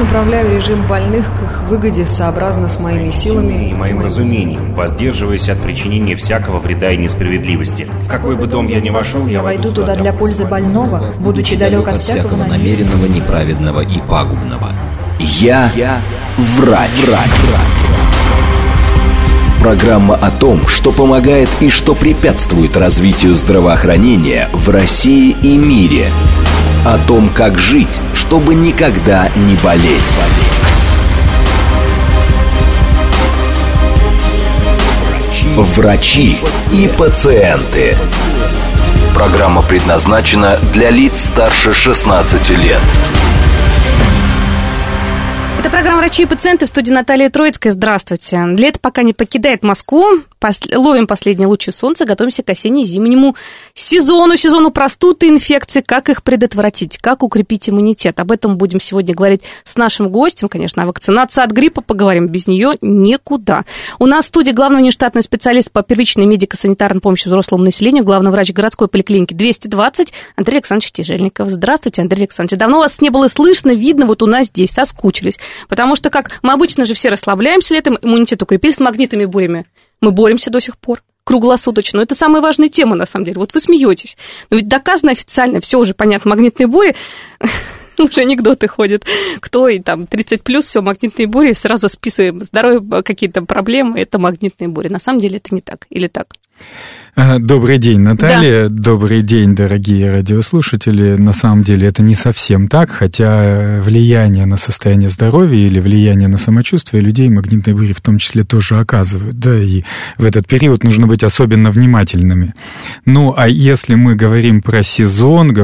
направляю режим больных к их выгоде сообразно с моими силами и моим разумением, воздерживаясь от причинения всякого вреда и несправедливости. В какой бы дом я ни вошел, я войду туда для пользы больного, будучи далек от всякого намеренного, неправедного и пагубного. Я врач. Программа о том, что помогает и что препятствует развитию здравоохранения в России и мире. О том, как жить, чтобы никогда не болеть. Врачи и пациенты. Программа предназначена для лиц старше 16 лет. Это программа «Врачи и пациенты», в студии Наталья Троицкая. Здравствуйте. Лето пока не покидает Москву. Ловим последние лучи солнца, готовимся к осенне-зимнему сезону простуд и инфекций. Как их предотвратить, как укрепить иммунитет. Об этом будем сегодня говорить с нашим гостем. Конечно, о вакцинации от гриппа поговорим. Без нее никуда. У нас в студии главный внештатный специалист по первичной медико-санитарной помощи взрослому населению, главный врач городской поликлиники 220 Андрей Александрович Тяжельников. Здравствуйте, Андрей Александрович. Давно вас не было слышно, видно, вот у нас здесь, соскучились. Потому что, как мы обычно же все расслабляемся летом, иммунитет укрепили с магнитными бурями. Мы боремся до сих пор, круглосуточно. Это самая важная тема, на самом деле. Вот вы смеетесь. Но ведь доказано официально, все уже понятно, магнитные бури, уже анекдоты ходят. Кто и там 30+, все, магнитные бури, сразу списываем здоровье, какие-то проблемы, это магнитные бури. На самом деле это не так, или так? Добрый день, Наталья. Да. Добрый день, дорогие радиослушатели. На самом деле это не совсем так, хотя влияние на состояние здоровья или влияние на самочувствие людей магнитные бури в том числе тоже оказывают. Да, и в этот период нужно быть особенно внимательными. Ну, а если мы говорим про сезон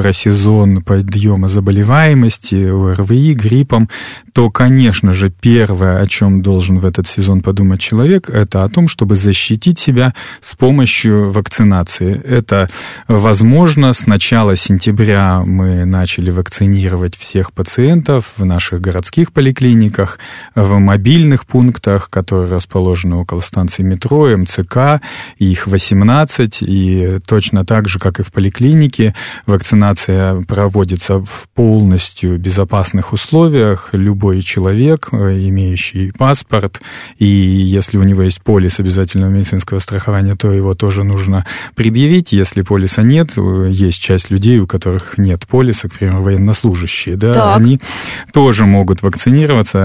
подъема заболеваемости, ОРВИ, гриппом, то, конечно же, первое, о чем должен в этот сезон подумать человек, это о том, чтобы защитить себя с помощью вакцинации. Это возможно. С начала сентября мы начали вакцинировать всех пациентов в наших городских поликлиниках, в мобильных пунктах, которые расположены около станции метро, МЦК, их 18, и точно так же, как и в поликлинике, вакцинация проводится в полностью безопасных условиях. Любой человек, имеющий паспорт, и если у него есть полис обязательного медицинского страхования, то его тоже нужно предъявить. Если полиса нет, есть часть людей, у которых нет полиса, к примеру, военнослужащие, да, они тоже могут вакцинироваться,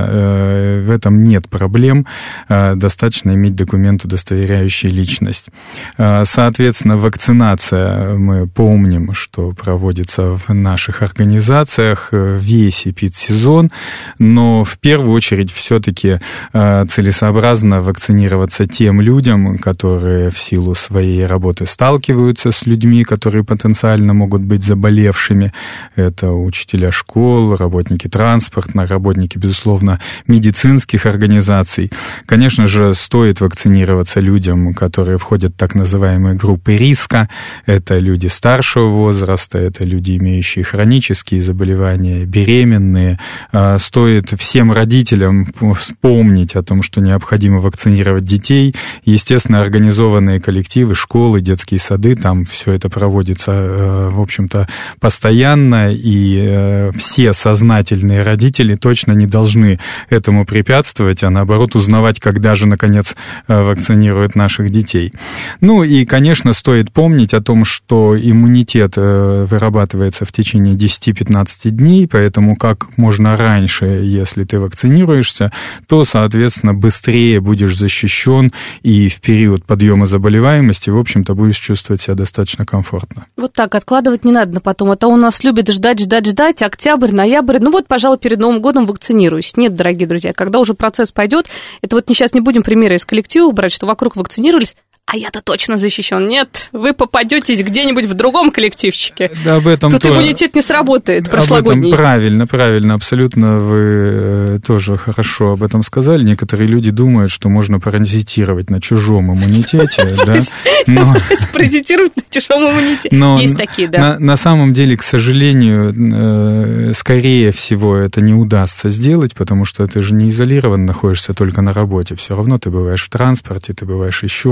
в этом нет проблем, достаточно иметь документ, удостоверяющий личность. Соответственно, вакцинация, мы помним, что проводится в наших организациях весь эпидсезон, но в первую очередь все-таки целесообразно вакцинироваться тем людям, которые в силу своей работы сталкиваются с людьми, которые потенциально могут быть заболевшими. Это учителя школ, работники транспорта, работники, безусловно, медицинских организаций. Конечно же, стоит вакцинироваться людям, которые входят в так называемые группы риска. Это люди старшего возраста, это люди, имеющие хронические заболевания, беременные. Стоит всем родителям вспомнить о том, что необходимо вакцинировать детей. Естественно, организованные коллективы, школы, детские сады, там все это проводится, в общем-то, постоянно, и все сознательные родители точно не должны этому препятствовать, а наоборот узнавать, когда же, наконец, вакцинируют наших детей. Ну и, конечно, стоит помнить о том, что иммунитет вырабатывается в течение 10-15 дней, поэтому как можно раньше, если ты вакцинируешься, то, соответственно, быстрее будешь защищен, и в период подъема заболеваемости, в общем-то, будешь чувствовать себя достаточно комфортно. Вот так, откладывать не надо потом. Это у нас любят ждать, октябрь, ноябрь. Ну вот, пожалуй, перед Новым годом вакцинируюсь. Нет, дорогие друзья, когда уже процесс пойдет, это вот сейчас не будем примеры из коллектива брать, что вокруг вакцинировались, а я-то точно защищен. Нет, вы попадетесь где-нибудь в другом коллективчике. Да, об этом тут иммунитет не сработает прошлогодний. Правильно, абсолютно вы тоже хорошо об этом сказали. Некоторые люди думают, что можно паразитировать на чужом иммунитете. Паразитировать на чужом иммунитете. Есть такие, да. На самом деле, к сожалению, скорее всего, это не удастся сделать, потому что ты же не изолирован находишься только на работе. Все равно ты бываешь в транспорте, ты бываешь еще где-то,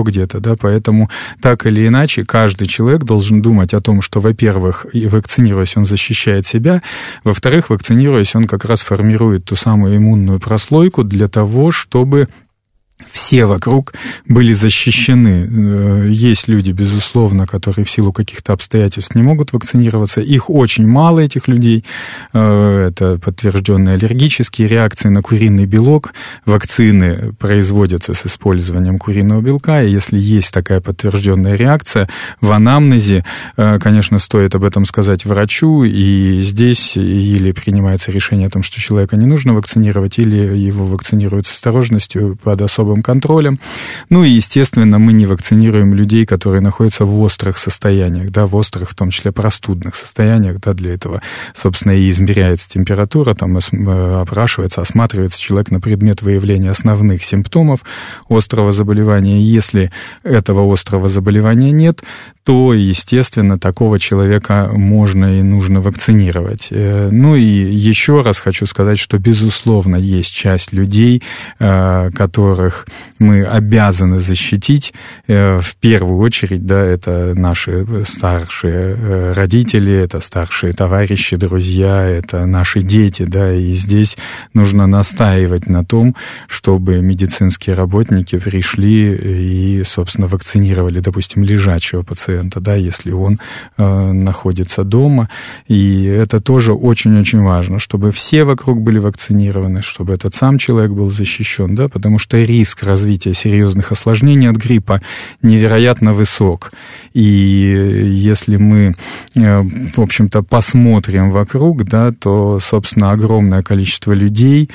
да, поэтому так или иначе каждый человек должен думать о том, что, во-первых, вакцинируясь, он защищает себя, во-вторых, вакцинируясь, он как раз формирует ту самую иммунную прослойку для того, чтобы все вокруг были защищены. Есть люди, безусловно, которые в силу каких-то обстоятельств не могут вакцинироваться. Их очень мало, этих людей. Это подтвержденные аллергические реакции на куриный белок. Вакцины производятся с использованием куриного белка, и если есть такая подтвержденная реакция, в анамнезе, конечно, стоит об этом сказать врачу, и здесь или принимается решение о том, что человека не нужно вакцинировать, или его вакцинируют с осторожностью под особым контролем. Ну и, естественно, мы не вакцинируем людей, которые находятся в острых состояниях, да, в острых, в том числе простудных состояниях, да, для этого, собственно, и измеряется температура, там опрашивается, осматривается человек на предмет выявления основных симптомов острого заболевания. Если этого острого заболевания нет, то, естественно, такого человека можно и нужно вакцинировать. Ну и еще раз хочу сказать, что, безусловно, есть часть людей, которых мы обязаны защитить. В первую очередь, да, это наши старшие родители, это старшие товарищи, друзья, это наши дети, да, и здесь нужно настаивать на том, чтобы медицинские работники пришли и, собственно, вакцинировали, допустим, лежачего пациента, да, если он находится дома. И это тоже очень-очень важно, чтобы все вокруг были вакцинированы, чтобы этот сам человек был защищен, да, потому что риск развития серьезных осложнений от гриппа невероятно высок. И если мы, в общем-то, посмотрим вокруг, да, то, собственно, огромное количество людей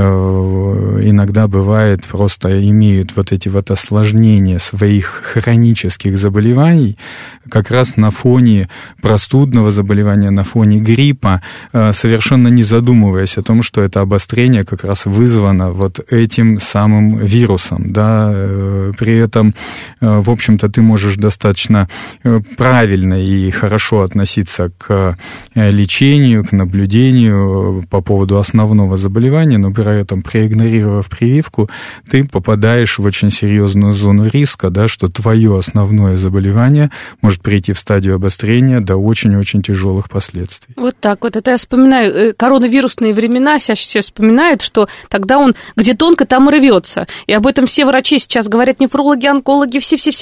иногда бывает просто имеют вот эти вот осложнения своих хронических заболеваний как раз на фоне простудного заболевания, на фоне гриппа, совершенно не задумываясь о том, что это обострение как раз вызвано вот этим самым вирусом, да, при этом, в общем-то, ты можешь достаточно правильно и хорошо относиться к лечению, к наблюдению по поводу основного заболевания, но при этом, проигнорировав прививку, ты попадаешь в очень серьезную зону риска, да, что твое основное заболевание может прийти в стадию обострения до очень-очень тяжелых последствий. Вот так вот. Это я вспоминаю коронавирусные времена, сейчас все вспоминают, что тогда он где тонко, там и рвется. И об этом все врачи сейчас говорят, нефрологи, онкологи,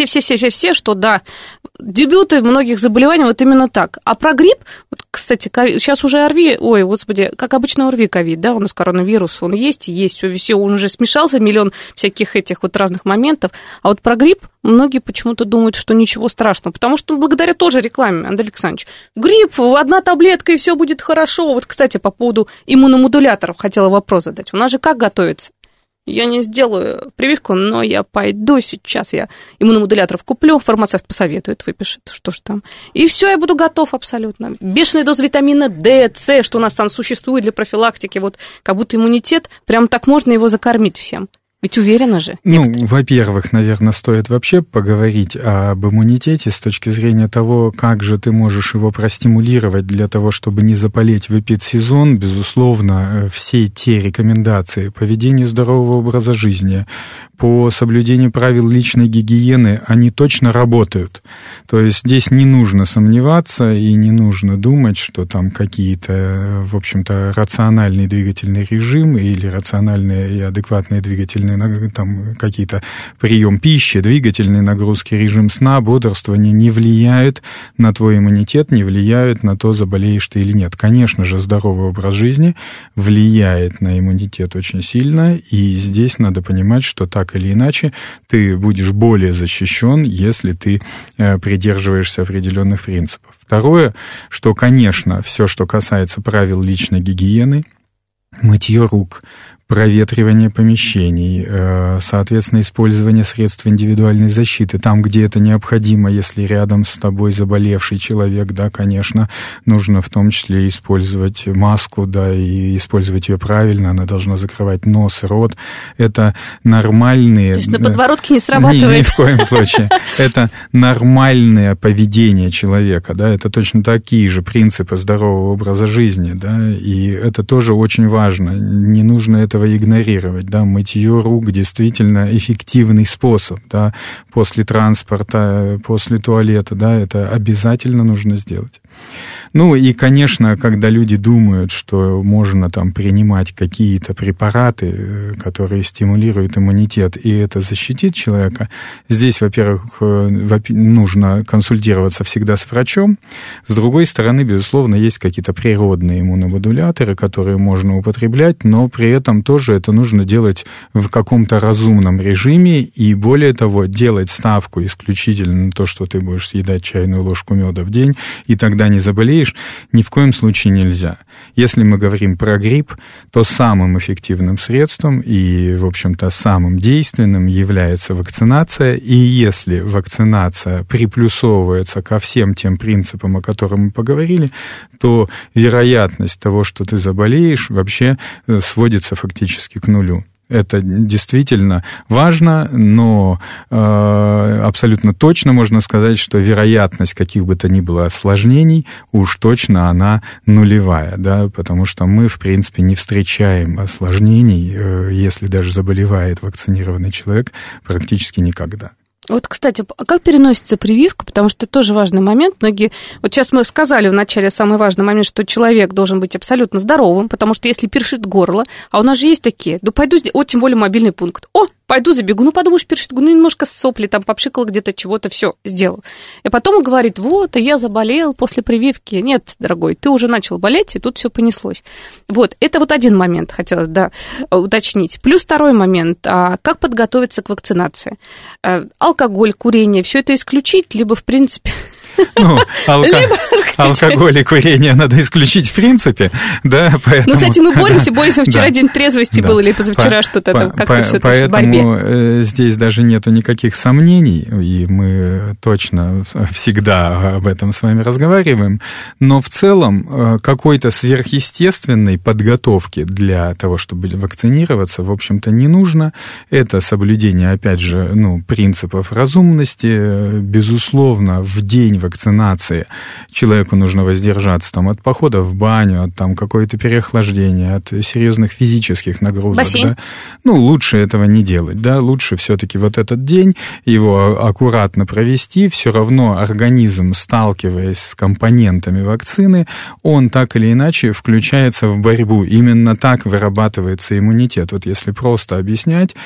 все, что да, дебюты многих заболеваний вот именно так. А про грипп, вот, кстати, сейчас уже ОРВИ, ой, господи, как обычно ОРВИ ковид, да, у нас коронавирус, он есть, все, он уже смешался, миллион всяких этих вот разных моментов. А вот про грипп многие почему-то думают, что ничего страшного, потому что благодаря тоже рекламе, Андрей Александрович, грипп, одна таблетка, и все будет хорошо. Вот, кстати, по поводу иммуномодуляторов хотела вопрос задать. У нас же как готовится? Я не сделаю прививку, но я пойду сейчас, я иммуномодуляторов куплю, фармацевт посоветует, выпишет, что ж там. И все, я буду готов абсолютно. Бешеная доза витамина D, С, что у нас там существует для профилактики, вот как будто иммунитет, прям так можно его закормить всем. Ведь уверенно же. Ну, во-первых, наверное, стоит вообще поговорить об иммунитете с точки зрения того, как же ты можешь его простимулировать для того, чтобы не заболеть в эпидсезон. Безусловно, все те рекомендации по ведению здорового образа жизни, по соблюдению правил личной гигиены, они точно работают. То есть здесь не нужно сомневаться и не нужно думать, что там какие-то, в общем-то, рациональный двигательный режим или рациональные и адекватные двигательные там какие-то прием пищи, двигательные нагрузки, режим сна, бодрствование не влияют на твой иммунитет, не влияют на то, заболеешь ты или нет. Конечно же, здоровый образ жизни влияет на иммунитет очень сильно, и здесь надо понимать, что так или иначе ты будешь более защищен, если ты придерживаешься определенных принципов. Второе, что, конечно, все, что касается правил личной гигиены, мытье рук, проветривание помещений, соответственно, использование средств индивидуальной защиты. Там, где это необходимо, если рядом с тобой заболевший человек, да, конечно, нужно в том числе использовать маску, да, и использовать ее правильно, она должна закрывать нос, рот. Это нормальные... То есть на подбородке не срабатывает? Ни в коем случае. Это нормальное поведение человека, да, это точно такие же принципы здорового образа жизни, да, и это тоже очень важно. Не нужно это этого игнорировать, да, мытье рук действительно эффективный способ, да, после транспорта, после туалета, да, это обязательно нужно сделать. Ну и, конечно, когда люди думают, что можно там принимать какие-то препараты, которые стимулируют иммунитет, и это защитит человека, здесь, во-первых, нужно консультироваться всегда с врачом. С другой стороны, безусловно, есть какие-то природные иммуномодуляторы, которые можно употреблять, но при этом тоже это нужно делать в каком-то разумном режиме, и более того, делать ставку исключительно на то, что ты будешь съедать чайную ложку меда в день, и тогда не заболеешь, ни в коем случае нельзя. Если мы говорим про грипп, то самым эффективным средством и, в общем-то, самым действенным является вакцинация. И если вакцинация приплюсовывается ко всем тем принципам, о которых мы поговорили, то вероятность того, что ты заболеешь, вообще сводится фактически к нулю. Это действительно важно, но абсолютно точно можно сказать, что вероятность каких бы то ни было осложнений уж точно она нулевая, да, потому что мы, в принципе, не встречаем осложнений, если даже заболевает вакцинированный человек, практически никогда. Вот, кстати, а как переносится прививка? Потому что это тоже важный момент. Многие... Вот сейчас мы сказали в начале самый важный момент, что человек должен быть абсолютно здоровым, потому что если першит горло, а у нас же есть такие, да пойду, вот тем более мобильный пункт, пойду забегу, подумаешь, першит, немножко сопли, там попшикал где-то чего-то, все, сделал. И потом он говорит, вот, и я заболел после прививки. Нет, дорогой, ты уже начал болеть, и тут все понеслось. Вот, это вот один момент хотелось, уточнить. Плюс второй момент, как подготовиться к вакцинации? Алкоголь, курение, все это исключить, либо, в принципе... Алкоголь и курение надо исключить в принципе, да, поэтому... Ну, с этим мы боремся, вчера день трезвости был, или позавчера что-то там, как-то все это в борьбе. Поэтому здесь даже нету никаких сомнений, и мы точно всегда об этом с вами разговариваем, но в целом какой-то сверхъестественной подготовки для того, чтобы вакцинироваться, в общем-то, не нужно. Это соблюдение, опять же, принципов разумности, безусловно, в день вакцинации человеку нужно воздержаться от похода в баню, от какое-то переохлаждения, от серьезных физических нагрузок. Бассейн? Да? Лучше этого не делать, да, лучше все-таки вот этот день его аккуратно провести, все равно организм, сталкиваясь с компонентами вакцины, он так или иначе включается в борьбу. Именно так вырабатывается иммунитет. Вот если просто объяснять,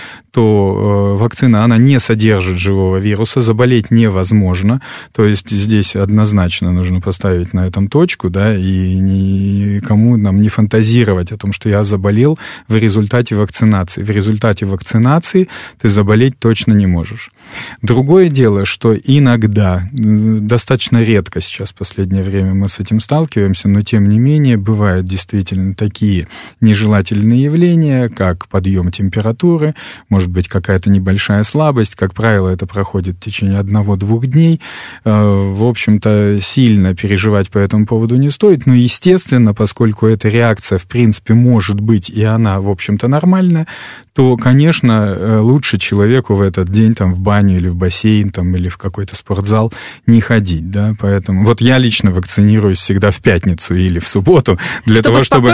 то вакцина, она не содержит живого вируса, заболеть невозможно, то есть здесь однозначно нужно поставить на этом точку, да, и никому нам не фантазировать о том, что я заболел в результате вакцинации. В результате вакцинации ты заболеть точно не можешь. Другое дело, что иногда, достаточно редко сейчас в последнее время мы с этим сталкиваемся, но тем не менее бывают действительно такие нежелательные явления, как подъем температуры, может быть какая-то небольшая слабость, как правило, это проходит в течение 1-2 дней. В общем-то, сильно переживать по этому поводу не стоит, но, естественно, поскольку эта реакция, в принципе, может быть, и она, в общем-то, нормальная, то, конечно, лучше человеку в этот день в баню или в бассейн, или в какой-то спортзал не ходить, да, поэтому вот я лично вакцинируюсь всегда в пятницу или в субботу, для того, чтобы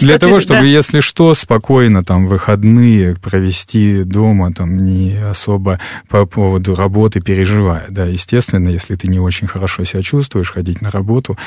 если что, спокойно выходные провести дома, не особо по поводу работы переживая, да, естественно, если ты не очень хорошо себя чувствуешь, ходить на работу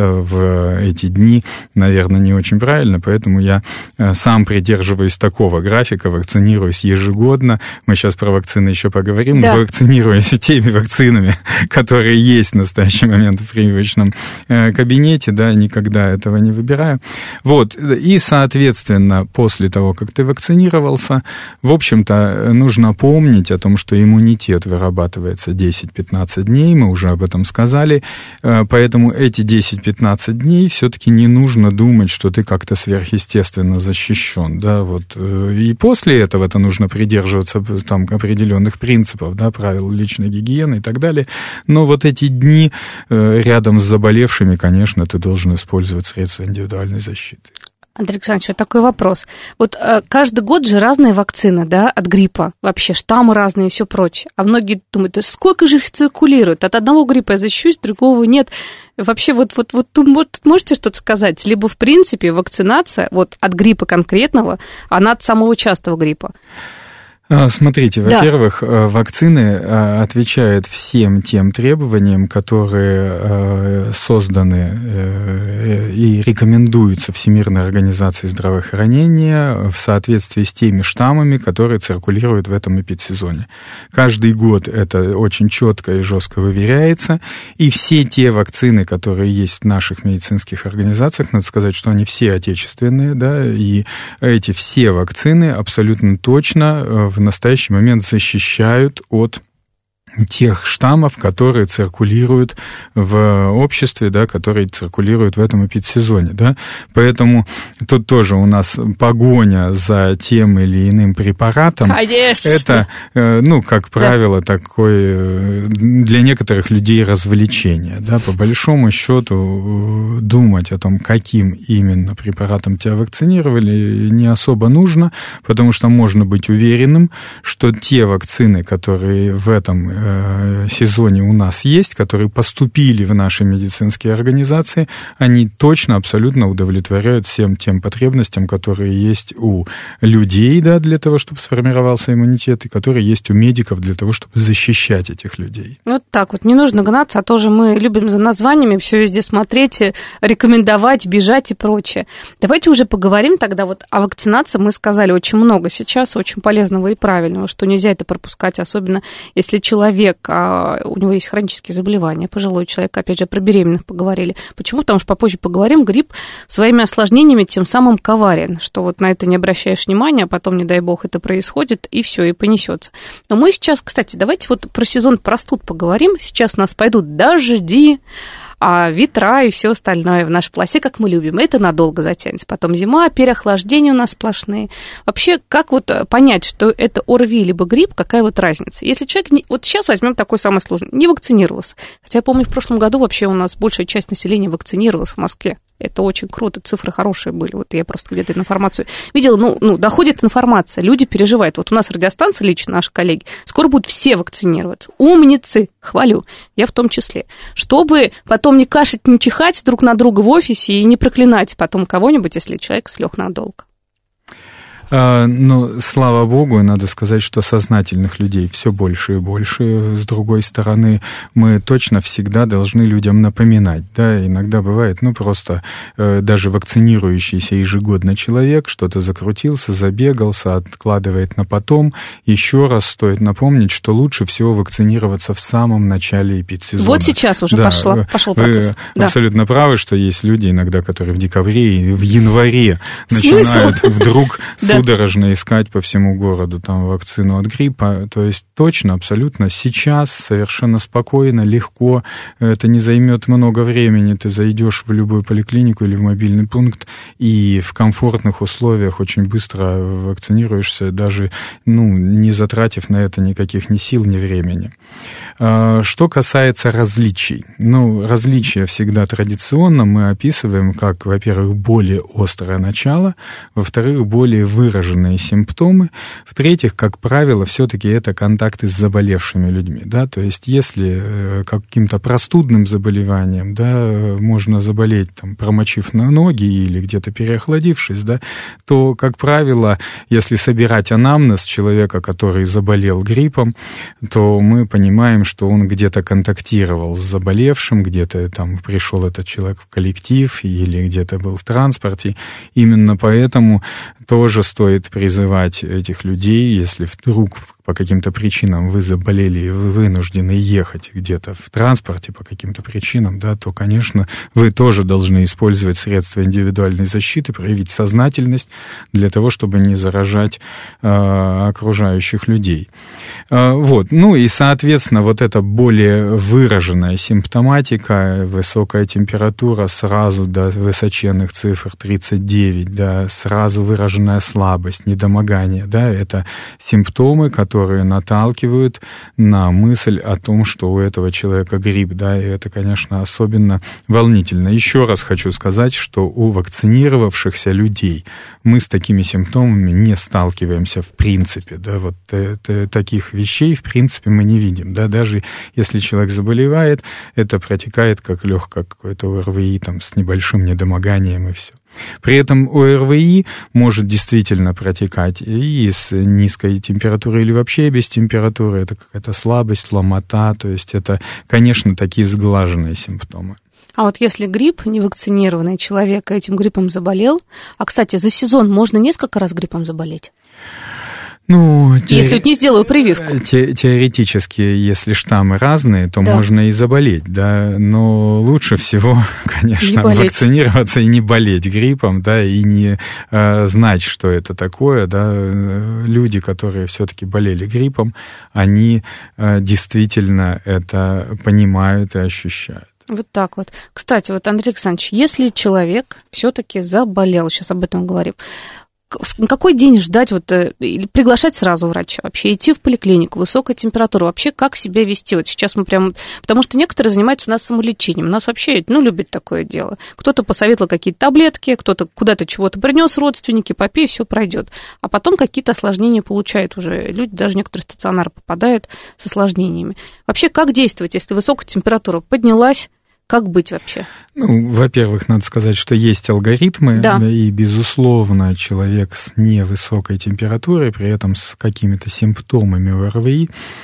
в эти дни, наверное, не очень правильно, поэтому я сам придерживаюсь такого графика, вакцинируюсь ежегодно. Мы сейчас про вакцины еще поговорим. Да. Вакцинируюсь теми вакцинами, которые есть в настоящий момент в прививочном кабинете, да, никогда этого не выбираю. Вот, и, соответственно, после того, как ты вакцинировался, в общем-то, нужно помнить о том, что иммунитет вырабатывается 10-15 дней, мы уже об этом сказали, поэтому эти 10-15 дней все-таки не нужно думать, что ты как-то сверхъестественно защищен, да, вот, и после этого-то нужно придерживаться определенных принципов, да, правил личной гигиены и так далее, но вот эти дни рядом с заболевшими, конечно, ты должен использовать средства индивидуальной защиты. Андрей Александрович, вот такой вопрос. Вот каждый год же разные вакцины, да, от гриппа. Вообще штаммы разные и все прочее. А многие думают, да сколько же их циркулирует? От одного гриппа я защищусь, другого нет. Вообще, вот можете что-то сказать? Либо, в принципе, вакцинация вот от гриппа конкретного, она от самого частого гриппа? Смотрите, во-первых, вакцины отвечают всем тем требованиям, которые созданы и рекомендуются Всемирной организацией здравоохранения в соответствии с теми штаммами, которые циркулируют в этом эпидсезоне. Каждый год это очень четко и жестко выверяется, и все те вакцины, которые есть в наших медицинских организациях, надо сказать, что они все отечественные, да, и эти все вакцины абсолютно точно в настоящий момент защищают от тех штаммов, которые циркулируют в обществе, да, которые циркулируют в этом эпидсезоне, да. Поэтому тут тоже у нас погоня за тем или иным препаратом. Конечно. Это, как правило, такое для некоторых людей развлечение, да. По большому счету думать о том, каким именно препаратом тебя вакцинировали, не особо нужно, потому что можно быть уверенным, что те вакцины, которые в этом сезоне у нас есть, которые поступили в наши медицинские организации, они точно, абсолютно удовлетворяют всем тем потребностям, которые есть у людей, да, для того, чтобы сформировался иммунитет, и которые есть у медиков для того, чтобы защищать этих людей. Вот так вот, не нужно гнаться, а тоже мы любим за названиями все везде смотреть, рекомендовать, бежать и прочее. Давайте уже поговорим тогда вот о вакцинации. Мы сказали очень много сейчас, очень полезного и правильного, что нельзя это пропускать, особенно если человек, у него есть хронические заболевания, пожилой человек, опять же, про беременных поговорили. Почему? Потому что попозже поговорим, грипп своими осложнениями тем самым коварен, что вот на это не обращаешь внимания, а потом, не дай бог, это происходит, и все, и понесется. Но мы сейчас, кстати, давайте вот про сезон простуд поговорим. Сейчас у нас пойдут дожди, ветра и все остальное в нашей полосе, как мы любим. Это надолго затянется. Потом зима, переохлаждения у нас сплошные. Вообще, как вот понять, что это ОРВИ либо грипп, какая вот разница? Если человек, вот сейчас возьмем такой самый сложный, не вакцинировался. Хотя я помню, в прошлом году вообще у нас большая часть населения вакцинировалась в Москве. Это очень круто, цифры хорошие были. Вот я просто где-то информацию видела. Доходит информация, люди переживают. Вот у нас радиостанция, лично наши коллеги, скоро будут все вакцинироваться. Умницы, хвалю, я в том числе. Чтобы потом не кашать, не чихать друг на друга в офисе и не проклинать потом кого-нибудь, если человек слег надолго. Слава богу, надо сказать, что сознательных людей все больше и больше. С другой стороны, мы точно всегда должны людям напоминать. Да? Иногда бывает, просто даже вакцинирующийся ежегодно человек что-то закрутился, забегался, откладывает на потом. Еще раз стоит напомнить, что лучше всего вакцинироваться в самом начале эпидсезона. Вот сейчас уже пошел процесс. Вы абсолютно правы, что есть люди иногда, которые в декабре и в январе начинают вдруг судорожно искать по всему городу там вакцину от гриппа. То есть точно, абсолютно сейчас совершенно спокойно, легко. Это не займет много времени. Ты зайдешь в любую поликлинику или в мобильный пункт и в комфортных условиях очень быстро вакцинируешься, даже не затратив на это никаких ни сил, ни времени. Что касается различий. Различия всегда традиционно мы описываем как, во-первых, более острое начало, во-вторых, более выраженные симптомы, в-третьих, как правило, все-таки это контакты с заболевшими людьми. Да? То есть если каким-то простудным заболеванием, да, можно заболеть, промочив на ноги или где-то переохладившись, да, то, как правило, если собирать анамнез человека, который заболел гриппом, то мы понимаем, что он где-то контактировал с заболевшим, где-то пришел этот человек в коллектив или где-то был в транспорте. Именно поэтому тоже стоит призывать этих людей, если вдруг по каким-то причинам вы заболели и вы вынуждены ехать где-то в транспорте по каким-то причинам, да, то, конечно, вы тоже должны использовать средства индивидуальной защиты, проявить сознательность для того, чтобы не заражать окружающих людей. И, соответственно, вот эта более выраженная симптоматика, высокая температура сразу до высоченных цифр 39, да, сразу выраженная слабость, недомогание, да, это симптомы, которые которые наталкивают на мысль о том, что у этого человека грипп, да, и это, конечно, особенно волнительно. Еще раз хочу сказать, что у вакцинировавшихся людей мы с такими симптомами не сталкиваемся в принципе, да, вот таких вещей в принципе мы не видим, да, даже если человек заболевает, это протекает как легкое какое-то ОРВИ там с небольшим недомоганием и все. При этом ОРВИ может действительно протекать и с низкой температурой или вообще без температуры. Это какая-то слабость, ломота, то есть это, конечно, такие сглаженные симптомы. А вот если грипп, невакцинированный человек этим гриппом заболел, а, кстати, за сезон можно несколько раз гриппом заболеть? Ну, если вот не сделаю прививку. Теоретически, если штаммы разные, то да. можно и заболеть, да, но лучше всего, конечно, вакцинироваться и не болеть гриппом, да, и не знать, что это такое, да. Люди, которые все-таки болели гриппом, они действительно это понимают и ощущают. Вот так вот. Кстати, вот, Андрей Александрович, если человек все-таки заболел, сейчас об этом говорим, на какой день ждать, вот, или приглашать сразу врача, вообще идти в поликлинику, высокая температура, вообще как себя вести? Вот сейчас мы прям... Потому что некоторые занимаются у нас самолечением, у нас вообще, любят такое дело. Кто-то посоветовал какие-то таблетки, кто-то куда-то чего-то принес родственники, попей, все пройдет. А потом какие-то осложнения получают уже люди, даже некоторые стационары попадают с осложнениями. Вообще как действовать, если высокая температура поднялась? Как быть вообще? Во-первых, надо сказать, что есть алгоритмы, да. И, безусловно, человек с невысокой температурой, при этом с какими-то симптомами ОРВИ,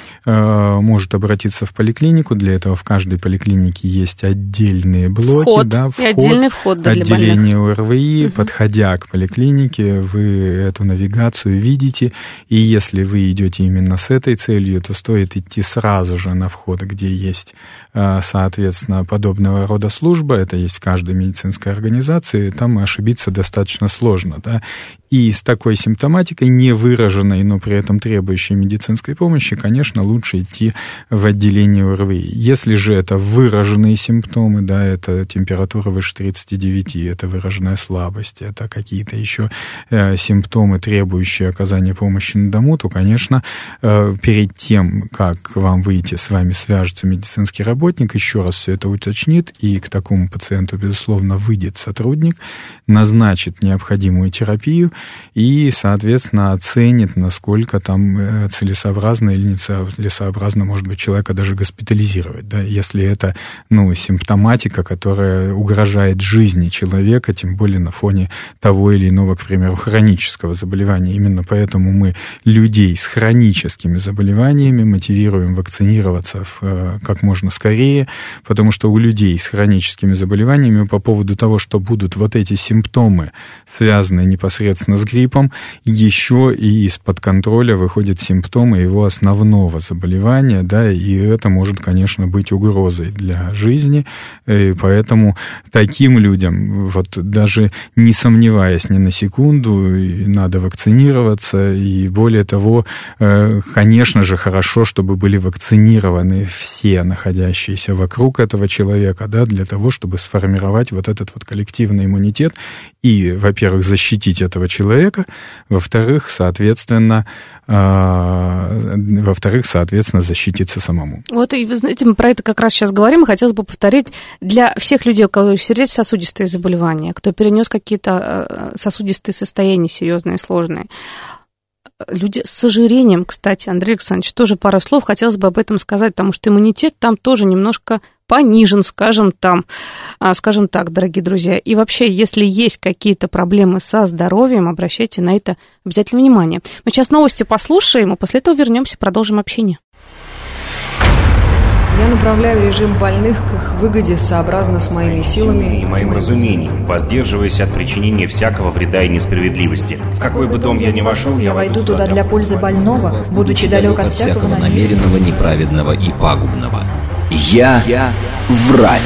может обратиться в поликлинику. Для этого в каждой поликлинике есть отдельные блоки. Вход, и отдельный вход для отделение ОРВИ. Подходя к поликлинике, вы эту навигацию видите, и если вы идете именно с этой целью, то стоит идти сразу же на вход, где есть, соответственно, подобного рода служба. Это есть в каждой медицинской организации. Там ошибиться достаточно сложно, да. И с такой симптоматикой, не выраженной, но при этом требующей медицинской помощи, конечно, лучше идти в отделение ОРВИ. Если же это выраженные симптомы, да, это температура выше 39, это выраженная слабость, это какие-то еще симптомы, требующие оказания помощи на дому, то, конечно, перед тем, как вам выйти, с вами свяжется медицинский работник, еще раз все это уточнит, и к такому пациенту, безусловно, выйдет сотрудник, назначит необходимую терапию, и, соответственно, оценит, насколько там целесообразно или нецелесообразно, может быть, человека даже госпитализировать, да, если это, симптоматика, которая угрожает жизни человека, тем более на фоне того или иного, к примеру, хронического заболевания. Именно поэтому мы людей с хроническими заболеваниями мотивируем вакцинироваться как можно скорее, потому что у людей с хроническими заболеваниями по поводу того, что будут вот эти симптомы, связанные непосредственно с гриппом, еще и из-под контроля выходят симптомы его основного заболевания, да, и это может, конечно, быть угрозой для жизни, и поэтому таким людям, вот даже не сомневаясь ни на секунду, надо вакцинироваться, и более того, конечно же, хорошо, чтобы были вакцинированы все находящиеся вокруг этого человека, да, для того, чтобы сформировать вот этот вот коллективный иммунитет и, во-первых, защитить этого человека, во-вторых, соответственно, защититься самому. Вот, и вы знаете, мы про это как раз сейчас говорим, и хотелось бы повторить, для всех людей, у кого есть сердечно-сосудистые заболевания, кто перенес какие-то сосудистые состояния серьезные, сложные, люди с ожирением, кстати, Андрей Александрович, тоже пару слов хотелось бы об этом сказать, потому что иммунитет там тоже немножко понижен, скажем так, дорогие друзья. И вообще, если есть какие-то проблемы со здоровьем, обращайте на это обязательно внимание. Мы сейчас новости послушаем, а после этого вернемся, продолжим общение. Я направляю режим больных к их выгоде сообразно с моими силами и моим разумением, воздерживаясь от причинения всякого вреда и несправедливости. В какой бы дом я ни вошел, я войду туда для пользы больного, будучи далек от всякого намеренного, неправедного и пагубного. Я врач.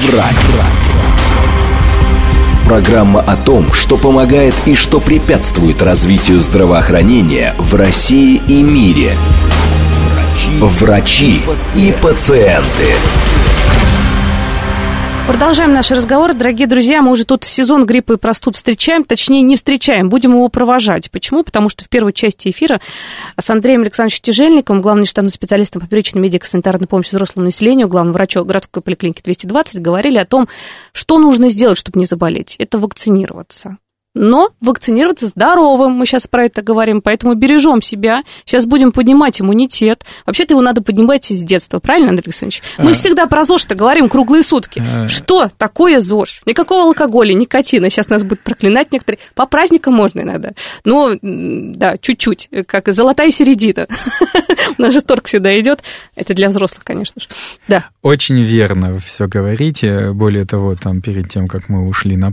Программа о том, что помогает и что препятствует развитию здравоохранения в России и мире. Врачи и пациенты. Продолжаем наш разговор, дорогие друзья. Мы уже тут сезон гриппа и простуд встречаем, точнее, не встречаем, будем его провожать. Почему? Потому что в первой части эфира с Андреем Александровичем Тяжельниковым, главным штабным специалистом по первичной медико-санитарной помощи взрослому населению, главным врачом городской поликлиники 220, говорили о том, что нужно сделать, чтобы не заболеть. Это вакцинироваться. Но вакцинироваться здоровым, мы сейчас про это говорим, поэтому бережем себя, сейчас будем поднимать иммунитет. Вообще-то его надо поднимать с детства, правильно, Андрей Александрович? Мы всегда про ЗОЖ-то говорим круглые сутки. Что такое ЗОЖ? Никакого алкоголя, никотина, сейчас нас будут проклинать некоторые. По праздникам можно иногда, но, да, чуть-чуть, как золотая середина. У нас же торг всегда идет, это для взрослых, конечно же. Да. Очень верно вы все говорите. Более того, там перед тем, как мы ушли на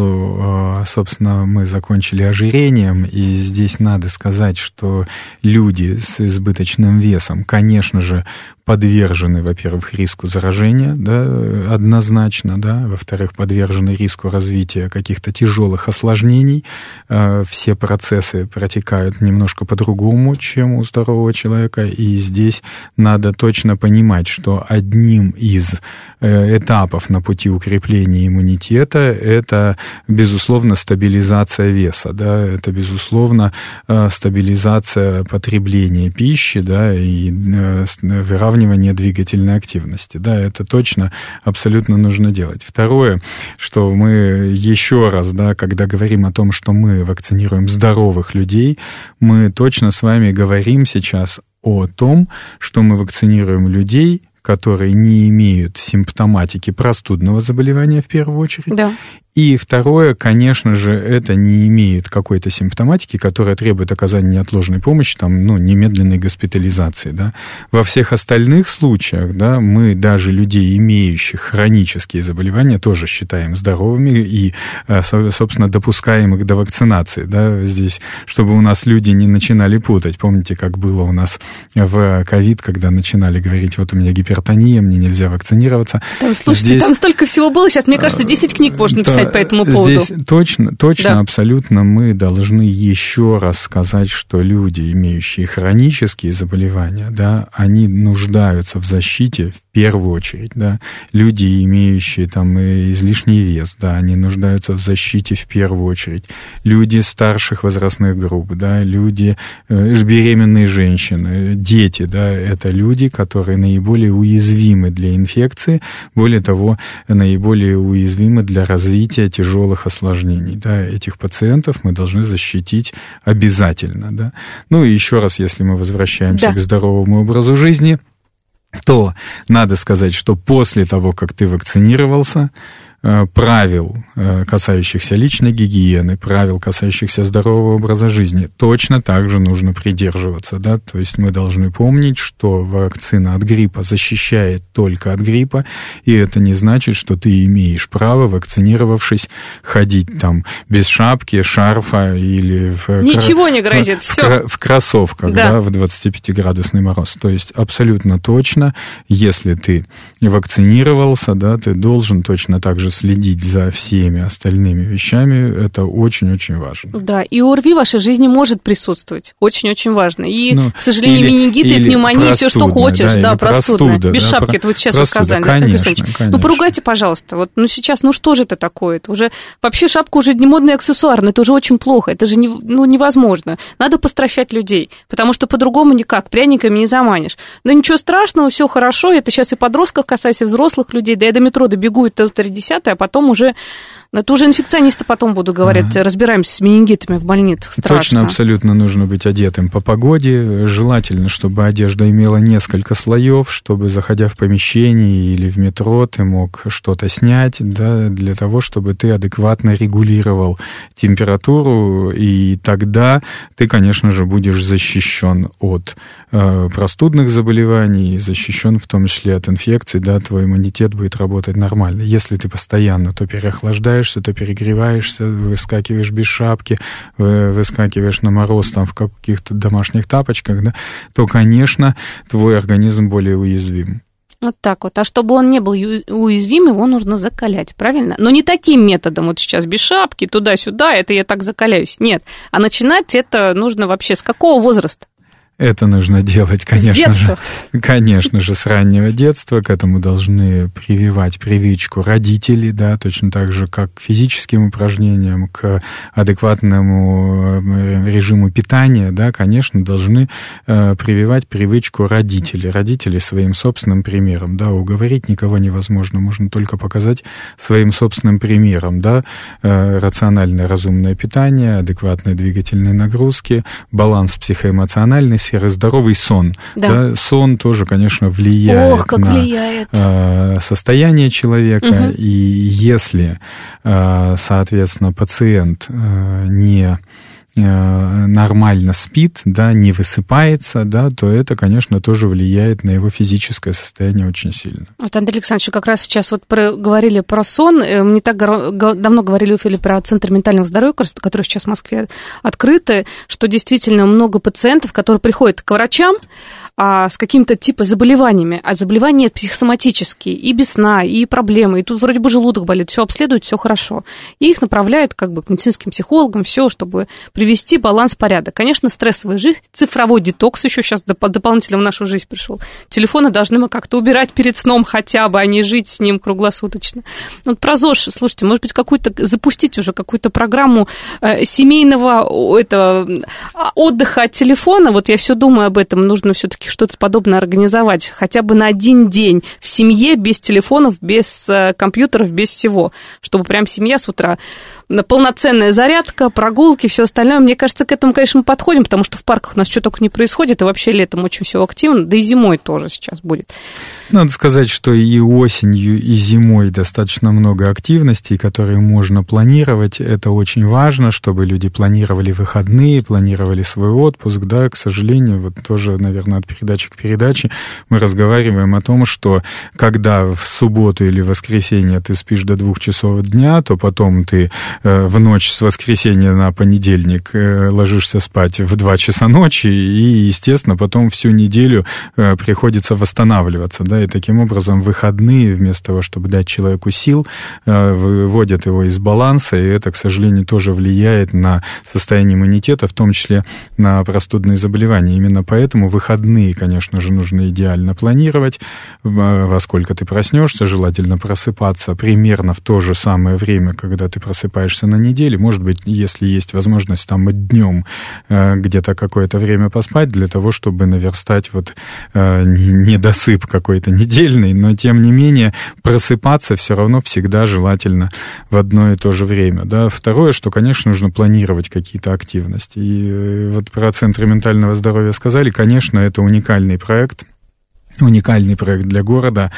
паузу, собственно, мы закончили ожирением, и здесь надо сказать, что люди с избыточным весом, конечно же, подвержены, во-первых, риску заражения, да, однозначно, да, во-вторых, подвержены риску развития каких-то тяжелых осложнений. Все процессы протекают немножко по-другому, чем у здорового человека, и здесь надо точно понимать, что одним из этапов на пути укрепления иммунитета это, безусловно, стабилизация веса, да, это, безусловно, стабилизация потребления пищи, да, и выравнивание двигательной активности. Да, это точно абсолютно нужно делать. Второе, что мы еще раз, да, когда говорим о том, что мы вакцинируем здоровых людей, мы точно с вами говорим сейчас о том, что мы вакцинируем людей, которые не имеют симптоматики простудного заболевания в первую очередь. Да. И второе, конечно же, это не имеет какой-то симптоматики, которая требует оказания неотложной помощи, там, ну, немедленной госпитализации. Да. Во всех остальных случаях, да, мы даже людей, имеющих хронические заболевания, тоже считаем здоровыми и, собственно, допускаем их до вакцинации. Да, здесь, чтобы у нас люди не начинали путать. Помните, как было у нас в ковид, когда начинали говорить, вот у меня гипертония, мне нельзя вакцинироваться. Там, слушайте, здесь, там столько всего было, сейчас, мне кажется, 10 книг можно написать по этому поводу. Здесь точно, да. Абсолютно мы должны еще раз сказать, что люди, имеющие хронические заболевания, да, они нуждаются в защите в первую очередь, да. Люди, имеющие там излишний вес, да, они нуждаются в защите в первую очередь. Люди старших возрастных групп, да, люди, беременные женщины, дети, да, это люди, которые наиболее уязвимы для инфекции, более того, наиболее уязвимы для развития тяжелых осложнений. Да, этих пациентов мы должны защитить обязательно. Да. Ну и еще раз, если мы возвращаемся к здоровому образу жизни, то надо сказать, что после того, как ты вакцинировался, правил, касающихся личной гигиены, правил, касающихся здорового образа жизни, точно так же нужно придерживаться. Да? То есть мы должны помнить, что вакцина от гриппа защищает только от гриппа, и это не значит, что ты имеешь право, вакцинировавшись, ходить там без шапки, шарфа или ничего не грозит, все. В кроссовках, да, в 25-градусный мороз. То есть абсолютно точно, если ты вакцинировался, да, ты должен точно так же следить за всеми остальными вещами, это очень-очень важно. Да, и ОРВИ в вашей жизни может присутствовать, очень-очень важно. И, к сожалению, менингит и пневмония, все, что хочешь, да, простудная. Без шапки, это вот сейчас вы сказали, конечно, да, конечно. Ну, поругайте, пожалуйста, вот, ну, сейчас, ну, что же это такое? Это уже, вообще, шапка уже не модный аксессуар, но это уже очень плохо, это же невозможно. Надо постращать людей, потому что по-другому никак, пряниками не заманишь. Но ничего страшного, все хорошо, это сейчас и подростков касается, и взрослых людей, да я до метро добегу, это 10, а потом уже, это уже инфекционисты потом будут говорить, разбираемся с менингитами в больницах, страшно. Точно, абсолютно нужно быть одетым по погоде, желательно, чтобы одежда имела несколько слоев, чтобы, заходя в помещение или в метро, ты мог что-то снять, да, для того, чтобы ты адекватно регулировал температуру, и тогда ты, конечно же, будешь защищен от простудных заболеваний, защищен в том числе от инфекций, да, твой иммунитет будет работать нормально. Если ты постоянно то переохлаждаешься, то перегреваешься, выскакиваешь без шапки, выскакиваешь на мороз там в каких-то домашних тапочках, да, то, конечно, твой организм более уязвим. Вот так вот. А чтобы он не был уязвим, его нужно закалять, правильно? Но не таким методом, вот сейчас без шапки, туда-сюда, это я так закаляюсь. Нет. А начинать это нужно вообще с какого возраста? Это нужно делать, конечно же, с раннего детства. К этому должны прививать привычку родители, да, точно так же, как к физическим упражнениям, к адекватному режиму питания, да, конечно, должны прививать привычку родители. Родители своим собственным примером, да, уговорить никого невозможно, можно только показать своим собственным примером, да, рациональное, разумное питание, адекватные двигательные нагрузки, баланс психоэмоциональной сферы, здоровый сон. Да, сон тоже, конечно, влияет на состояние человека, и если, соответственно, пациент не нормально спит, да, не высыпается, да, то это, конечно, тоже влияет на его физическое состояние очень сильно. Вот, Андрей Александрович, как раз сейчас вот говорили про сон. Мы не так давно говорили про Центр ментального здоровья, который сейчас в Москве открыт, что действительно много пациентов, которые приходят к врачам с каким-то типа заболеваниями, а заболевания психосоматические, и без сна, и проблемы, и тут вроде бы желудок болит, все обследуют, все хорошо. И их направляют как бы к медицинским психологам, все, чтобы привести баланс в порядок. Конечно, стрессовая жизнь, цифровой детокс еще сейчас дополнительно в нашу жизнь пришел. Телефоны должны мы как-то убирать перед сном хотя бы, а не жить с ним круглосуточно. Вот про ЗОЖ, слушайте, может быть, запустить уже какую-то программу семейного отдыха от телефона. Вот я все думаю об этом, нужно все-таки что-то подобное организовать, хотя бы на один день в семье, без телефонов, без компьютеров, без всего, чтобы прям семья с утра, полноценная зарядка, прогулки, все остальное. Мне кажется, к этому, конечно, мы подходим, потому что в парках у нас что только не происходит, и вообще летом очень все активно, да и зимой тоже сейчас будет. Надо сказать, что и осенью, и зимой достаточно много активностей, которые можно планировать. Это очень важно, чтобы люди планировали выходные, планировали свой отпуск. Да, к сожалению, вот тоже, наверное, от передачи к передаче мы разговариваем о том, что когда в субботу или воскресенье ты спишь до 2 часов дня, то потом ты в ночь с воскресенья на понедельник ложишься спать в 2 часа ночи, и, естественно, потом всю неделю приходится восстанавливаться, да, и таким образом выходные, вместо того, чтобы дать человеку сил, выводят его из баланса, и это, к сожалению, тоже влияет на состояние иммунитета, в том числе на простудные заболевания. Именно поэтому выходные, конечно же, нужно идеально планировать, во сколько ты проснешься, желательно просыпаться примерно в то же самое время, когда ты просыпаешься на неделе. Может быть, если есть возможность там днем где-то какое-то время поспать, для того, чтобы наверстать вот недосып какой-то недельный, но тем не менее просыпаться все равно всегда желательно в одно и то же время. Да. Второе, что, конечно, нужно планировать какие-то активности. И вот про Центр ментального здоровья сказали, конечно, это уникальный проект для города.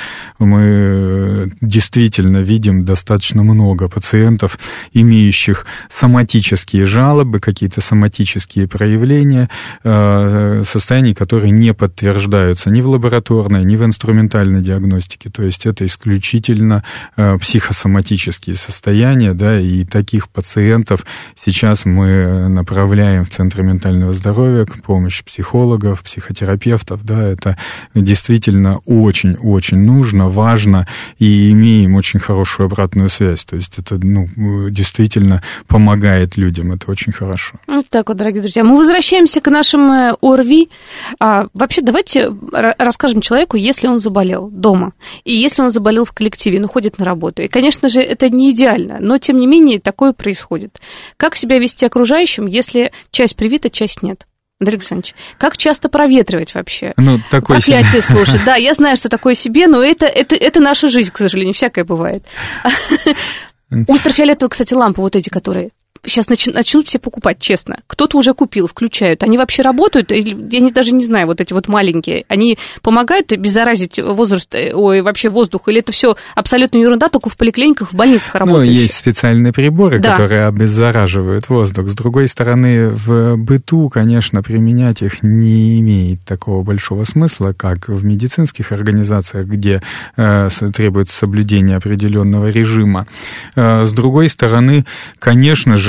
Мы действительно видим достаточно много пациентов, имеющих соматические жалобы, какие-то соматические проявления, состояний, которые не подтверждаются ни в лабораторной, ни в инструментальной диагностике. То есть это исключительно психосоматические состояния, да, и таких пациентов сейчас мы направляем в Центр ментального здоровья к помощи психологов, психотерапевтов, да, это действительно очень-очень нужно, важно, и имеем очень хорошую обратную связь. То есть это действительно помогает людям, это очень хорошо. Вот так вот, дорогие друзья. Мы возвращаемся к нашим ОРВИ. Вообще, давайте расскажем человеку, если он заболел дома, и если он заболел в коллективе, ходит на работу. И, конечно же, это не идеально, но, тем не менее, такое происходит. Как себя вести окружающим, если часть привита, часть нет? Андрей Александрович, как часто проветривать вообще? Проклятие слушать. Да, я знаю, что такое себе, но это наша жизнь, к сожалению, всякое бывает. Ультрафиолетовые, кстати, лампы вот эти, которые сейчас начнут все покупать, честно. Кто-то уже купил, включают. Они вообще работают? Я даже не знаю, вот эти вот маленькие. Они помогают обеззаразить вообще воздух? Или это все абсолютно ерунда, только в поликлиниках, в больницах работающие? Есть специальные приборы, которые обеззараживают воздух. С другой стороны, в быту, конечно, применять их не имеет такого большого смысла, как в медицинских организациях, где требуется соблюдение определенного режима. С другой стороны, конечно же,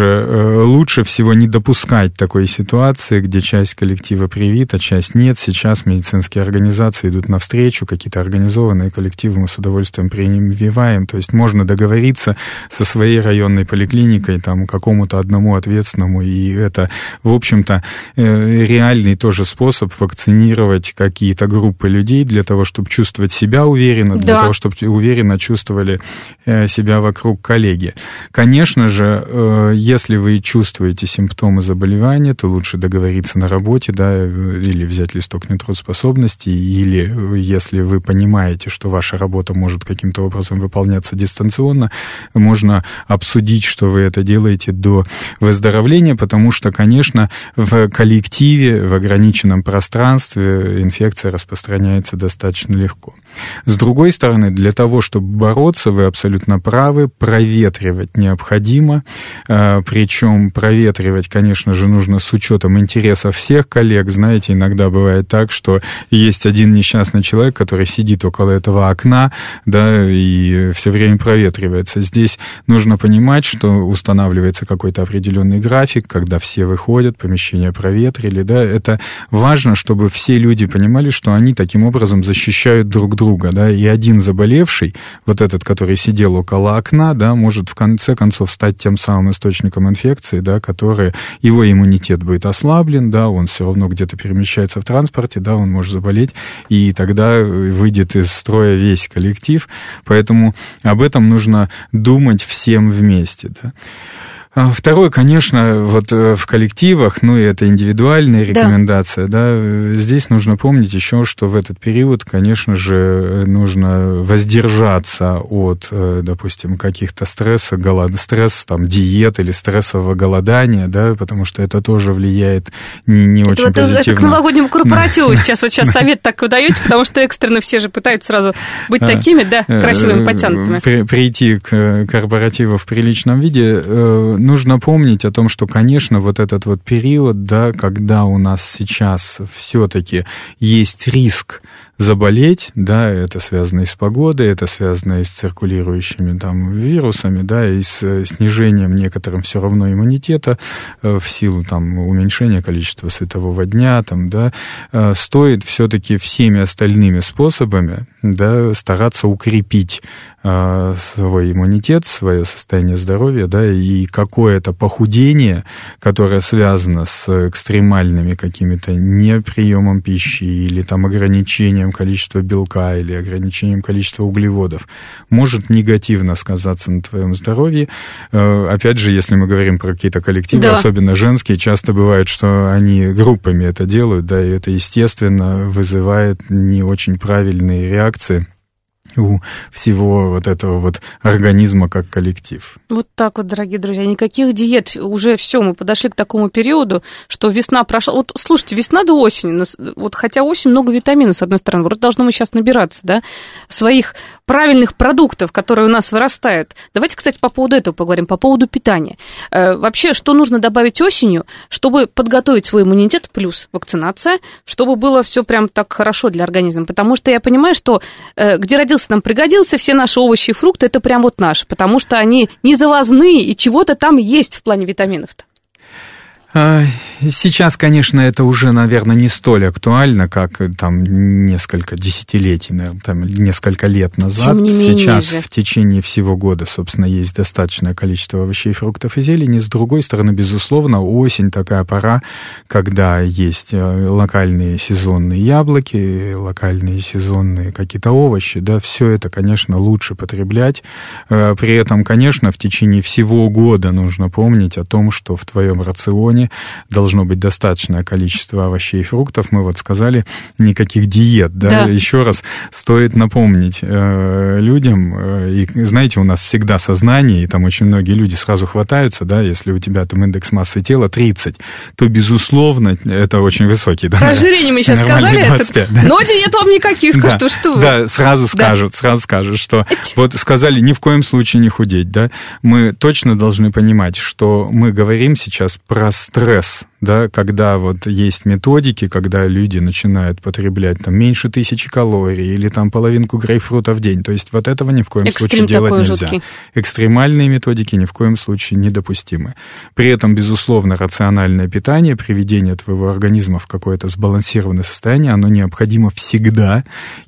же, лучше всего не допускать такой ситуации, где часть коллектива привита, часть нет. Сейчас медицинские организации идут навстречу, какие-то организованные коллективы мы с удовольствием прививаем. То есть можно договориться со своей районной поликлиникой, там, какому-то одному ответственному, и это, в общем-то, реальный тоже способ вакцинировать какие-то группы людей для того, чтобы чувствовать себя уверенно, для того, чтобы уверенно чувствовали себя вокруг коллеги. Конечно же, если вы чувствуете симптомы заболевания, то лучше договориться на работе, да, или взять листок нетрудоспособности, или если вы понимаете, что ваша работа может каким-то образом выполняться дистанционно, можно обсудить, что вы это делаете до выздоровления, потому что, конечно, в коллективе, в ограниченном пространстве инфекция распространяется достаточно легко. С другой стороны, для того, чтобы бороться, вы абсолютно правы, проветривать необходимо, причем проветривать, конечно же, нужно с учетом интересов всех коллег. Знаете, иногда бывает так, что есть один несчастный человек, который сидит около этого окна, да, и все время проветривается. Здесь нужно понимать, что устанавливается какой-то определенный график, когда все выходят, помещение проветрили, да, это важно, чтобы все люди понимали, что они таким образом защищают друг друга, да, и один заболевший, вот этот, который сидел около окна, да, может в конце концов стать тем самым источником инфекции, да, который, его иммунитет будет ослаблен, да, он все равно где-то перемещается в транспорте, да, он может заболеть, и тогда выйдет из строя весь коллектив, поэтому об этом нужно думать всем вместе, да. Второе, конечно, вот в коллективах, ну и это индивидуальная рекомендация, да, здесь нужно помнить еще, что в этот период, конечно же, нужно воздержаться от, допустим, каких-то стресс, там, диет или стрессового голодания, да, потому что это тоже влияет не очень позитивно. Это к новогоднему корпоративу сейчас совет так вы даете, потому что экстренно все же пытаются сразу быть такими, да, красивыми, подтянутыми. Прийти к корпоративу в приличном виде. Нужно помнить о том, что, конечно, вот этот вот период, да, когда у нас сейчас все-таки есть риск заболеть, да, это связано и с погодой, это связано и с циркулирующими там вирусами, да, и с снижением некоторым все равно иммунитета в силу там уменьшения количества светового дня, там, да, стоит все-таки всеми остальными способами, да, стараться укрепить свой иммунитет, свое состояние здоровья, да, и какое-то похудение, которое связано с экстремальными какими-то неприемом пищи или там ограничением количества белка или ограничением количества углеводов, может негативно сказаться на твоем здоровье. Опять же, если мы говорим про какие-то коллективы, да, особенно женские, часто бывает, что они группами это делают, да, и это, естественно, вызывает не очень правильные реакции у всего вот этого вот организма как коллектив. Вот так вот, дорогие друзья, никаких диет, уже все, мы подошли к такому периоду, что весна прошла. Вот слушайте, весна до осени, вот хотя осень много витаминов, с одной стороны, вроде должны мы сейчас набираться, да, своих правильных продуктов, которые у нас вырастают. Давайте, кстати, по поводу этого поговорим, по поводу питания. Вообще, что нужно добавить осенью, чтобы подготовить свой иммунитет, плюс вакцинация, чтобы было все прям так хорошо для организма, потому что я понимаю, что где родился, нам пригодился, все наши овощи и фрукты, это прям вот наши, потому что они не завозные, и чего-то там есть в плане витаминов-то. Сейчас, конечно, это уже, наверное, не столь актуально, как там несколько десятилетий, наверное, там несколько лет назад. Тем не менее сейчас же. В течение всего года, собственно, есть достаточное количество овощей, фруктов и зелени. С другой стороны, безусловно, осень такая пора, когда есть локальные сезонные яблоки, локальные сезонные какие-то овощи, да, все это, конечно, лучше потреблять. При этом, конечно, в течение всего года нужно помнить о том, что в твоем рационе должно быть достаточное количество овощей и фруктов. Мы вот сказали, никаких диет, да? Да. Еще раз стоит напомнить людям, и знаете, у нас всегда сознание, и там очень многие люди сразу хватаются, да, если у тебя там индекс массы тела 30, то, безусловно, это очень высокий, да? Про ожирение мы сейчас сказали, 25, да. Но диет вам никаких, да, что вы. Да, сразу скажут, что вот сказали, ни в коем случае не худеть, да? Мы точно должны понимать, что мы говорим сейчас про стресс, да, когда вот есть методики, когда люди начинают потреблять там меньше 1000 калорий или там половинку грейпфрута в день. То есть вот этого ни в коем случае делать нельзя. Жуткий. Экстремальные методики ни в коем случае недопустимы. При этом, безусловно, рациональное питание, приведение твоего организма в какое-то сбалансированное состояние, оно необходимо всегда.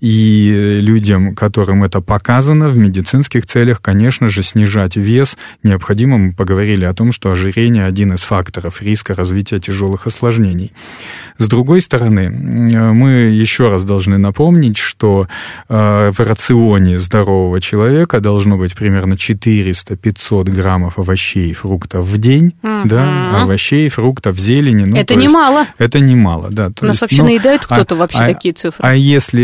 И людям, которым это показано в медицинских целях, конечно же, снижать вес необходимо. Мы поговорили о том, что ожирение – один из факторов риска развития тяжелых осложнений. С другой стороны, мы еще раз должны напомнить, что в рационе здорового человека должно быть примерно 400-500 граммов овощей и фруктов в день, да, овощей, фруктов, зелени. Ну, это немало. Это немало, да. У нас вообще наедает кто-то вообще такие цифры. А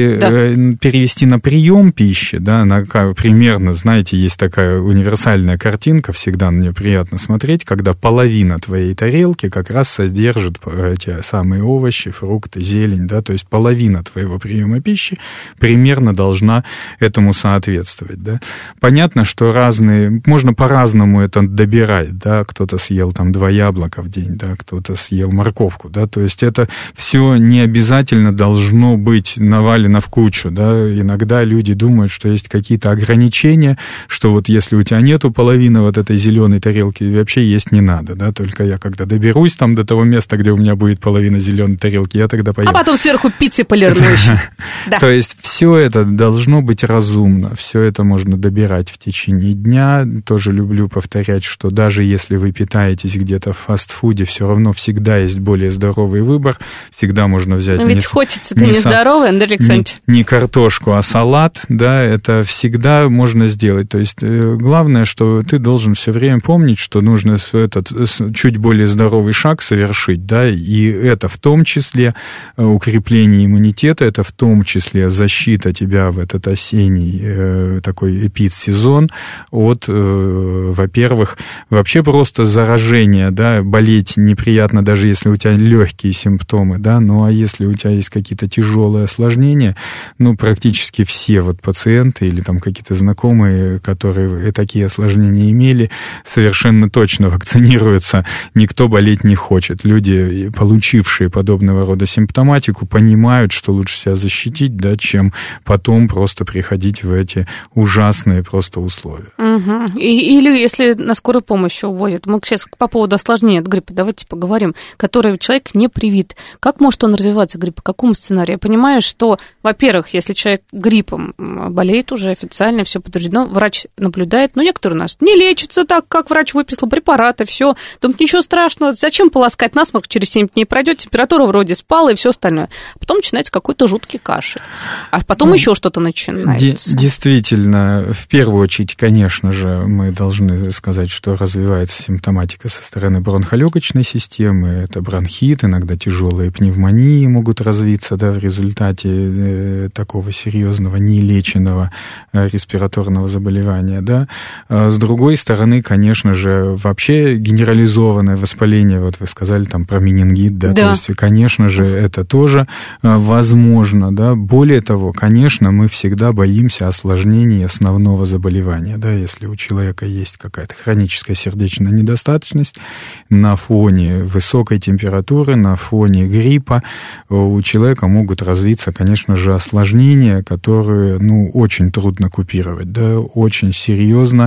если перевести на прием пищи, да, примерно, знаете, есть такая универсальная картинка, всегда на нее приятно смотреть, когда половина твоей тарелки как раз содержит эти самые овощи, фрукты, зелень, да, то есть половина твоего приема пищи примерно должна этому соответствовать, да. Понятно, что можно по-разному это добирать, да, кто-то съел там 2 яблока в день, да, кто-то съел морковку, да, то есть это все не обязательно должно быть навалено в кучу, да, иногда люди думают, что есть какие-то ограничения, что вот если у тебя нету половины вот этой зеленой тарелки, вообще есть не надо, да, только я когда доберусь там до того места, где у меня будет половина зеленой тарелки, я тогда поем. А потом сверху пиццы полирнущей. То есть все это должно быть разумно, все это можно добирать в течение дня. Тоже люблю повторять, что даже если вы питаетесь где-то в фастфуде, все равно всегда есть более здоровый выбор, всегда можно взять... Но ведь хочется-то не здоровый, Андрей Александрович. Не картошку, а салат, да, это всегда можно сделать. То есть главное, что ты должен все время помнить, что нужно этот чуть более здоровый шаг совершить, да, и это в том числе укрепление иммунитета, это в том числе защита тебя в этот осенний такой эпидсезон от, во-первых, вообще просто заражения, да, болеть неприятно, даже если у тебя легкие симптомы, да, ну а если у тебя есть какие-то тяжелые осложнения, ну практически все вот пациенты или там какие-то знакомые, которые такие осложнения имели, совершенно точно вакцинируются, никто болеть не хочет. Люди, получившие подобного рода симптоматику, понимают, что лучше себя защитить, да, чем потом просто приходить в эти ужасные просто условия. Угу. Или если на скорую помощь увозят. Мы сейчас по поводу осложнения от гриппа давайте поговорим, который человек не привит. Как может он развиваться, грипп? По какому сценарию? Я понимаю, что, во-первых, если человек гриппом болеет уже официально, все подтверждено, врач наблюдает, но некоторые у нас не лечатся так, как врач выписал препараты, все. Думают, ничего страшного, зачем полоскать насморк, через 7 дней пройдет, температура вроде спала и все остальное. А потом начинается какой-то жуткий кашель. А потом еще что-то начинается. Действительно, в первую очередь, конечно же, мы должны сказать, что развивается симптоматика со стороны бронхолегочной системы. Это бронхит, иногда тяжелые пневмонии могут развиться, да, в результате такого серьезного нелеченного респираторного заболевания. Да. С другой стороны, конечно же, вообще генерализованное воспаление, вот вы сказали там про менингит, да, то есть, конечно же, это тоже возможно, да. Более того, конечно, мы всегда боимся осложнений основного заболевания, да, если у человека есть какая-то хроническая сердечная недостаточность на фоне высокой температуры, на фоне гриппа, у человека могут развиться, конечно же, осложнения, которые, ну, очень трудно купировать, да, очень серьезно,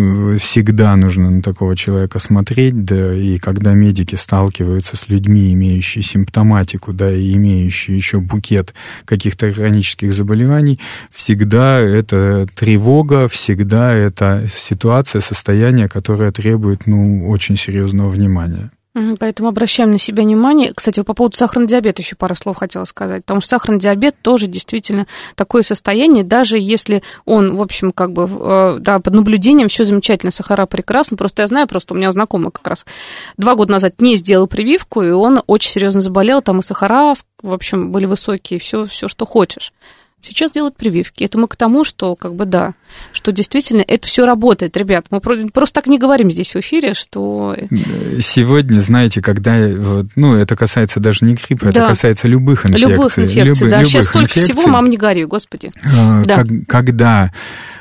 всегда нужно на такого человека смотреть, да, и когда медики сталкиваются с людьми, имеющими симптоматику, да, и имеющие еще букет каких-то хронических заболеваний, всегда это тревога, всегда это ситуация, состояние, которое требует, ну, очень серьезного внимания. Поэтому обращаем на себя внимание. Кстати, по поводу сахарного диабета еще пару слов хотела сказать. Потому что сахарный диабет тоже действительно такое состояние, даже если он, в общем, как бы, да, под наблюдением все замечательно, сахара прекрасно. Просто я знаю, просто у меня знакомый как раз 2 года назад не сделал прививку, и он очень серьезно заболел, там и сахара, в общем, были высокие, все, что хочешь. Сейчас делают прививки. Это мы к тому, что, как бы, да, что действительно это все работает, ребят. Мы просто так не говорим здесь в эфире, что... Сегодня, знаете, когда... Ну, это касается даже не гриппа, да, это касается любых инфекций. Любых инфекций, да. Сейчас столько всего, мам, не горюй, господи. Когда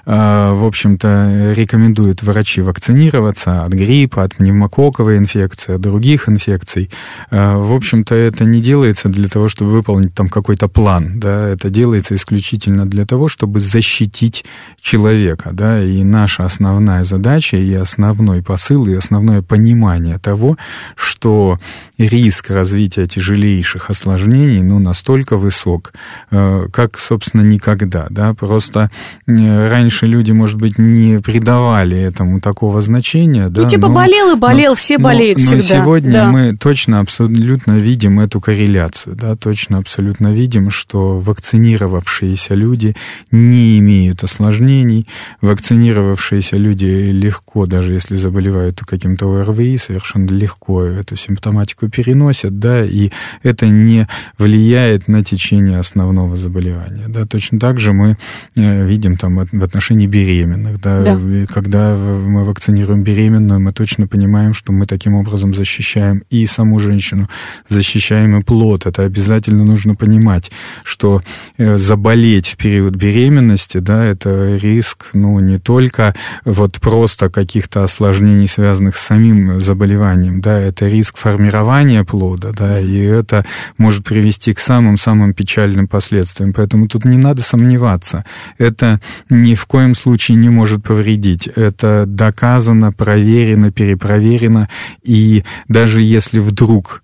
в общем-то, рекомендуют врачи вакцинироваться от гриппа, от пневмококковой инфекции, от других инфекций. В общем-то, это не делается для того, чтобы выполнить там какой-то план, да, это делается исключительно для того, чтобы защитить человека, да, и наша основная задача, и основной посыл, и основное понимание того, что риск развития тяжелейших осложнений, настолько высок, как, собственно, никогда, да, просто раньше люди, может быть, не придавали этому такого значения, да, болел и болел, все болеют всегда. Но сегодня мы точно, абсолютно видим эту корреляцию, да, точно, абсолютно видим, что вакцинировавшиеся люди не имеют осложнений, вакцинировавшиеся люди легко, даже если заболевают каким-то ОРВИ, совершенно легко эту симптоматику переносят, да, и это не влияет на течение основного заболевания, да. Точно так же мы видим там в отношении беременных, да, когда мы вакцинируем беременную, мы точно понимаем, что мы таким образом защищаем и саму женщину, защищаем и плод. Это обязательно нужно понимать, что заболеть в период беременности, да, это риск, не только вот просто каких-то осложнений, связанных с самим заболеванием, да, это риск формирования плода, да, и это может привести к самым-самым печальным последствиям. Поэтому тут не надо сомневаться. Это ни в коем случае не может повредить. Это доказано, проверено, перепроверено. И даже если вдруг,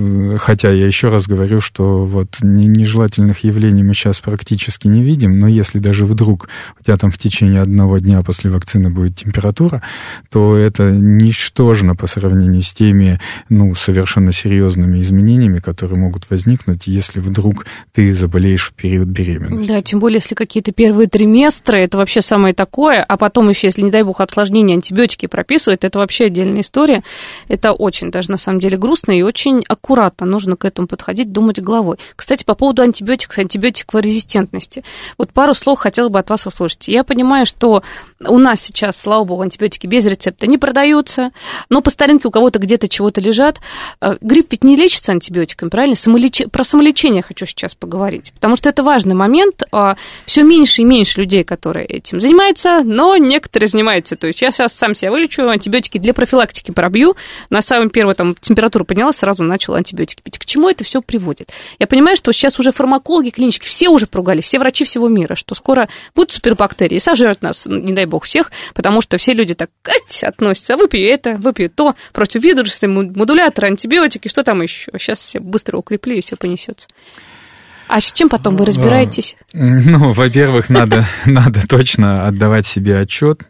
хотя я еще раз говорю, что вот нежелательных явлений мы сейчас практически не видим, но если даже вдруг у тебя там в течение 1 дня после вакцины будет температура, то это ничтожно по сравнению с теми, совершенно серьезными изменениями, которые могут возникнуть, если вдруг ты заболеешь в период беременности. Да, тем более, если какие-то первые триместры, это вообще самое такое, а потом еще, если, не дай бог, осложнения, антибиотики прописывают, это вообще отдельная история. Это очень даже, на самом деле, грустно и очень аккуратно нужно к этому подходить, думать головой. Кстати, по поводу антибиотиков, антибиотиковой резистентности. Вот пару слов хотела бы от вас услышать. Я понимаю, что у нас сейчас, слава богу, антибиотики без рецепта не продаются, но по старинке у кого-то где-то чего-то лежат. Грипп ведь не лечится антибиотиками, правильно? Про самолечение хочу сейчас поговорить, потому что это важный момент. Все меньше и меньше людей, которые этим занимаются, но некоторые занимаются. То есть я сейчас сам себя вылечу, антибиотики для профилактики пробью, на самом первом там температура поднялась, сразу начала антибиотики пить. К чему это все приводит? Я понимаю, что сейчас уже фармакологи, клинически, все уже поругались, все врачи всего мира, что скоро будут супербактерии, сожрут нас, не дай бог, всех, потому что все люди так относятся, выпью это, выпью то, противовирусные модуляторы, антибиотики, что там еще? Сейчас все быстро укреплю, и все понесется. А с чем потом вы разбираетесь? Во-первых, надо точно отдавать себе отчет,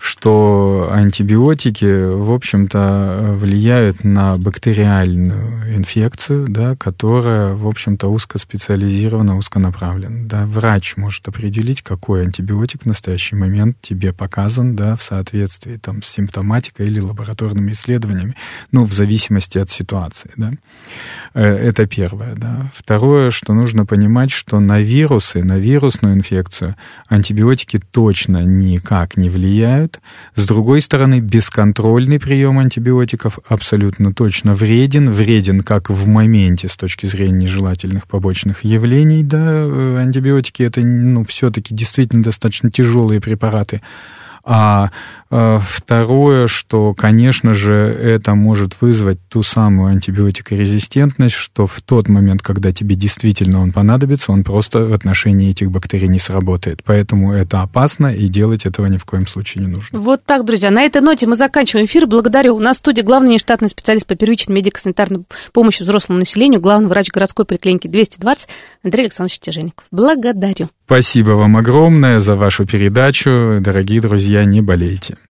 что антибиотики, в общем-то, влияют на бактериальную инфекцию, да, которая, в общем-то, узкоспециализирована, узконаправлена. Да. Врач может определить, какой антибиотик в настоящий момент тебе показан, да, в соответствии там, с симптоматикой или лабораторными исследованиями, в зависимости от ситуации. Да. Это первое. Да. Второе, что нужно понимать, что на вирусы, на вирусную инфекцию антибиотики точно никак не влияют. С другой стороны, бесконтрольный прием антибиотиков абсолютно точно вреден как в моменте с точки зрения нежелательных побочных явлений. Да, антибиотики это все-таки действительно достаточно тяжелые препараты. А второе, что, конечно же, это может вызвать ту самую антибиотикорезистентность, что в тот момент, когда тебе действительно он понадобится, он просто в отношении этих бактерий не сработает. Поэтому это опасно, и делать этого ни в коем случае не нужно. Вот так, друзья. На этой ноте мы заканчиваем эфир. Благодарю. У нас в студии главный нештатный специалист по первичной медико-санитарной помощи взрослому населению, главный врач городской поликлиники 220 Андрей Александрович Тяжельников. Благодарю. Спасибо вам огромное за вашу передачу. Дорогие друзья, не болейте.